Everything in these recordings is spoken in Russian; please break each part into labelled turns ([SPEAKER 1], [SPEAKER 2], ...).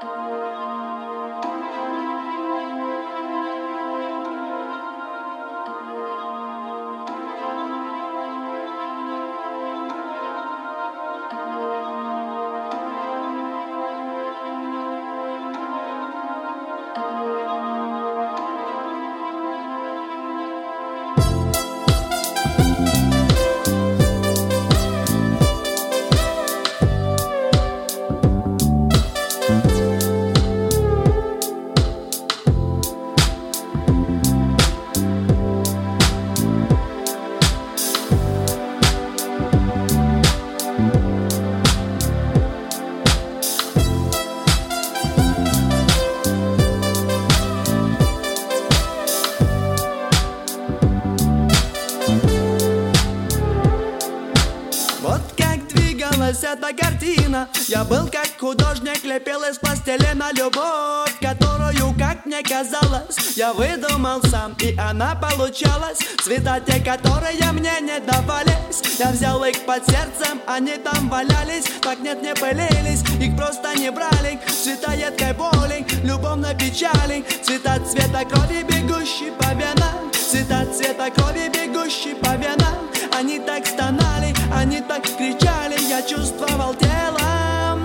[SPEAKER 1] Эта картина. Я был как художник, лепил из пластилина любовь, которую, как мне казалось, я выдумал сам, и она получалась. Цвета те, которые мне не давались, я взял их под сердцем, они там валялись. Так нет, не пылились, их просто не брали. Цвета едкой боли, любовной печали, цвета цвета крови, бегущей по венам, цвета цвета крови, бегущей по венам. Они так стонали, они так кричали, я чувствовал телом.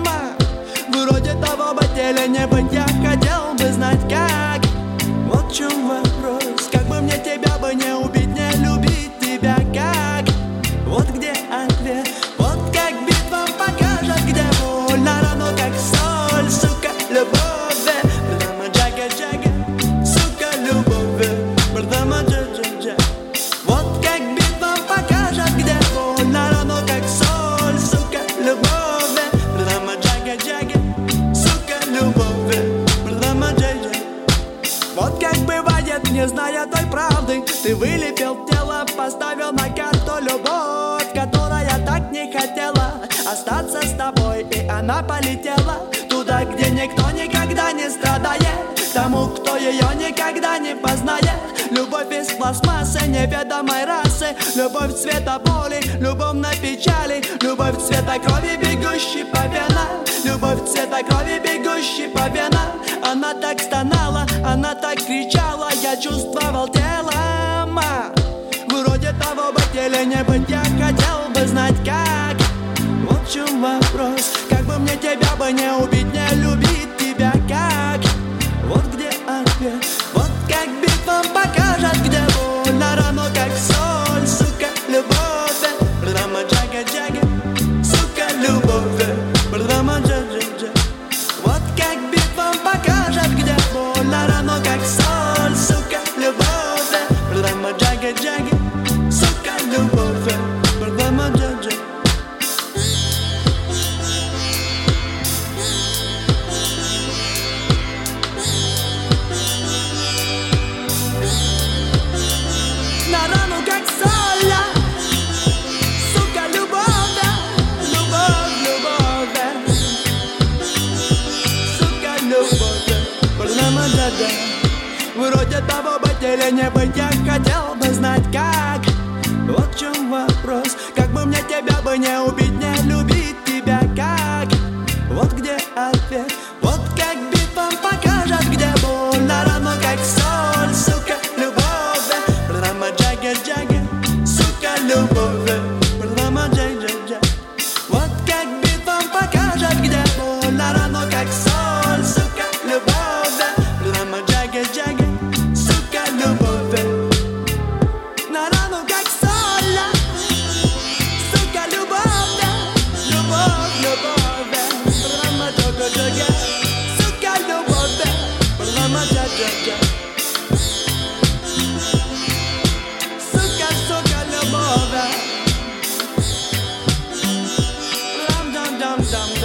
[SPEAKER 1] Вроде того быть или не быть, я хотел бы знать как. Вот в чем вопрос, как бы мне тебя бы не убить, не любить тебя как. Вот где ответ, вот как битва покажет, где больно, равно как соль, сука, любовь. Прямо джага-джага, сука, любовь. Прямо джа-джа-джа. Вот как битва покажет, где больно, равно как соль, сука, любовь. Прямо джага-джага, сука, любовь. Прямо джа-джа. Вот как бывает, не зная той правды, ты вылепил тело, поставил на карту любовь, которая так не хотела остаться с тобой, и она полетела туда, где никто никогда не страдает, тому, кто ее никогда не познает. Любовь из пластмассы неведомой расы, любовь цвета боли, любовной печали, любовь цвета крови, бегущей по венам, любовь цвета крови, бегущей по венам. Она так стонала, она так кричала, я чувствовал телом. Вроде того быть или не быть, я хотел бы знать как. Вот в чем вопрос, как бы мне тебя бы не убить, не любить тебя как. Вот где ответ, вот как битва покажет, где больно, равно как соль, сука, любовь. Прямо джага-джага, сука, любовь. Прямо джа-джа-джа. Вот как битва покажет, где больно, равно как соль, сука, любовь. Прямо джага-джага, сука, любовь. Прямо джа-джа. На рану как соль, сука, любовь, любовь, любовь, сука, любовь. Прямо джа-джа. Вроде того быть или не быть, я хотел бы знать как. Вот в чем вопрос, как бы мне тебя бы не убить, не любить тебя как. Вот где ответ, вот как битва покажет, где больно, равно как соль, сука, любовь. Прямо джага-джага, сука, любовь. Прямо джа-джа-джа. Вот как битва покажет, где больно, равно как соль, сука, любовь. Прямо джага-джага, сука, любовь. На рану как соль, сука, любовь. Любовь, любовь. Прямо джага-джага, сука, любовь. Прямо джа-джа-джа. Сука, сука, любовь. Дам-дам-дам-дам.